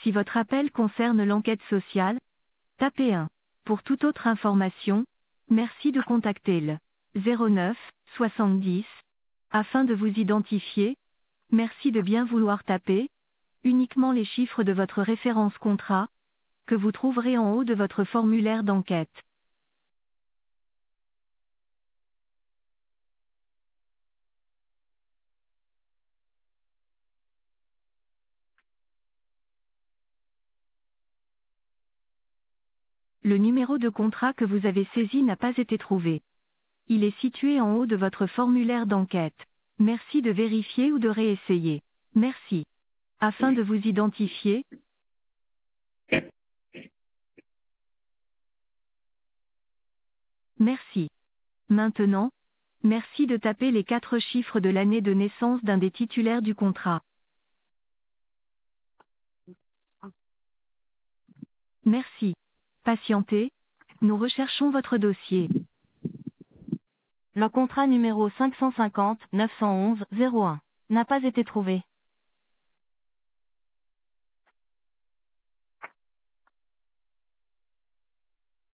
Si votre appel concerne l'enquête sociale, tapez 1. Pour toute autre information, merci de contacter le 09 70. Afin de vous identifier, merci de bien vouloir taper uniquement les chiffres de votre référence contrat, que vous trouverez en haut de votre formulaire d'enquête. Le numéro de contrat que vous avez saisi n'a pas été trouvé. Il est situé en haut de votre formulaire d'enquête. Merci de vérifier ou de réessayer. Merci. Afin de vous identifier, merci. Maintenant, merci de taper les 4 chiffres de l'année de naissance d'un des titulaires du contrat. Merci. Patientez, nous recherchons votre dossier. Le contrat numéro 550 911 01 n'a pas été trouvé.